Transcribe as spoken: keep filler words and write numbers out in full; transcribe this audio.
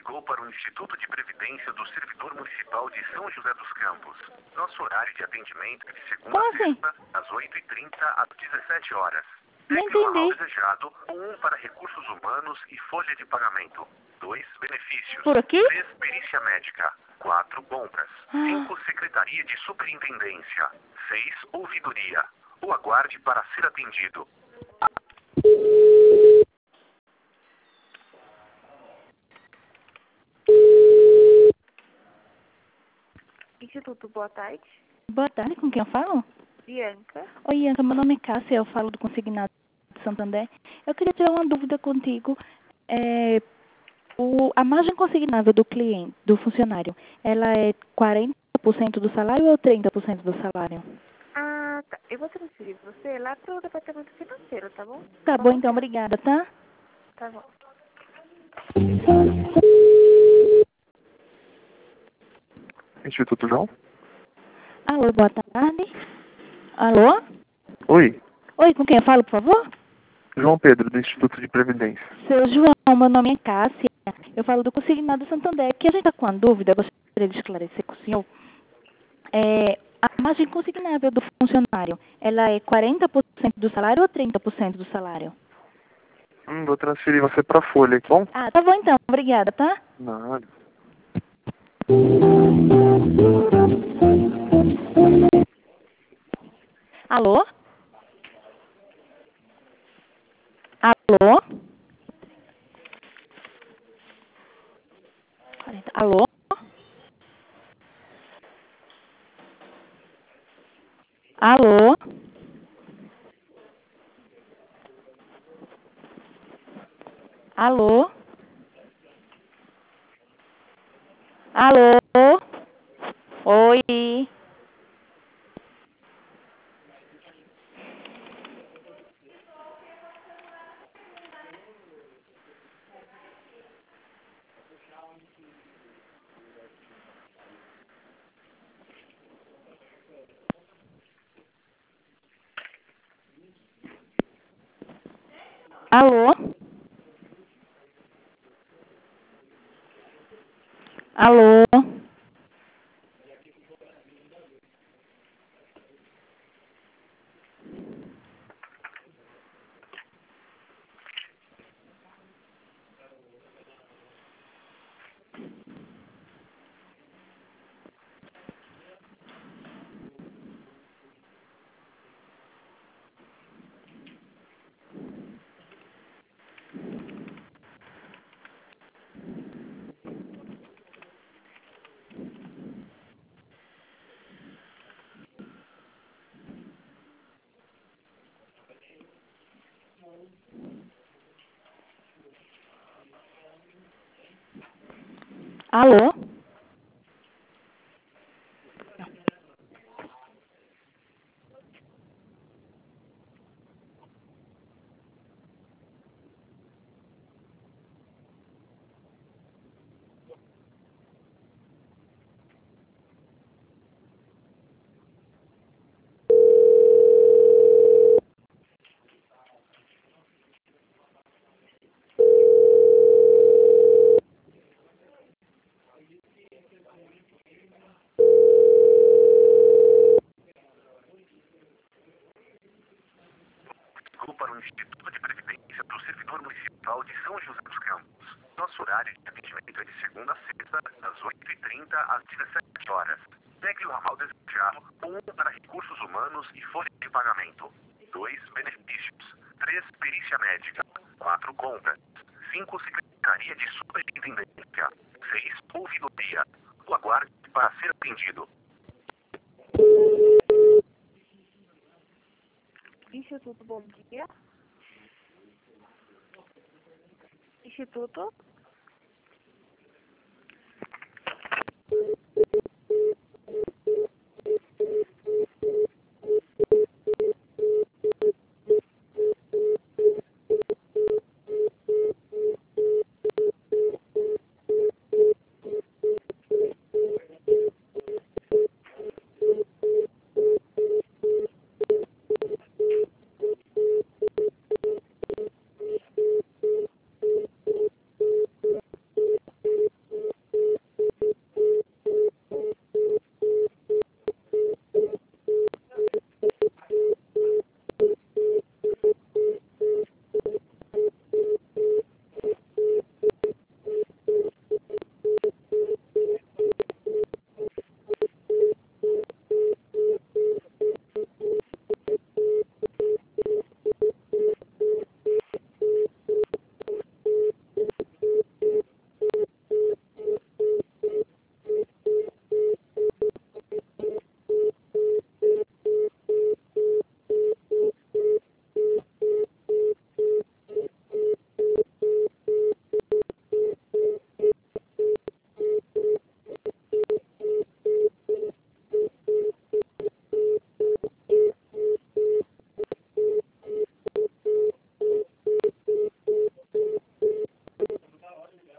Ligou para o Instituto de Previdência do Servidor Municipal de São José dos Campos. Nosso horário de atendimento é de segunda Como a assim? sexta, das oito e trinta às dezessete horas. Não Pegue o ramal entendi. desejado, um para recursos humanos e folha de pagamento. dois benefícios. Por aqui? três perícia médica. quatro compras. Ah. cinco secretaria de superintendência. seis ouvidoria. Ou aguarde para ser atendido. Instituto, boa tarde. Boa tarde, com quem eu falo? Bianca. Oi, Ianca, meu nome é Cássia, eu falo do Consignado de Santander. Eu queria tirar uma dúvida contigo. É, o, a margem consignável do cliente, do funcionário, ela é quarenta por cento do salário ou trinta por cento do salário? Ah, tá. Eu vou transferir você lá pro departamento financeiro, tá bom? Tá Só bom, um então, minuto. obrigada, tá? Tá bom. Instituto João? Alô, boa tarde. Alô? Oi, Oi, com quem eu falo, por favor? João Pedro, do Instituto de Previdência. Seu João, meu nome é Cássia. Eu falo do Consignado Santander. Que a gente está com uma dúvida, eu gostaria de esclarecer com o senhor. É, a margem consignável do funcionário, ela é quarenta por cento do salário ou trinta por cento do salário? Hum, vou transferir você pra Folha, tá bom? Ah, tá bom então. Obrigada, tá? Nada. Alô? Alô? quarenta. Alô? Alô? Alô? Alô? Oi? Alô? Alô? Alô? Ligou para o Instituto de Previdência do Servidor Municipal de São José dos Campos. Nosso horário de atendimento é de segunda a sexta, das oito e trinta às dezessete horas. Pegue o ramal desejado, um para recursos humanos e folha de pagamento. dois benefícios. três perícia médica. quatro compras. cinco secretaria de superintendência. seis ouvidoria. Ou aguarde para ser atendido. Instituto, bom dia. Instituto.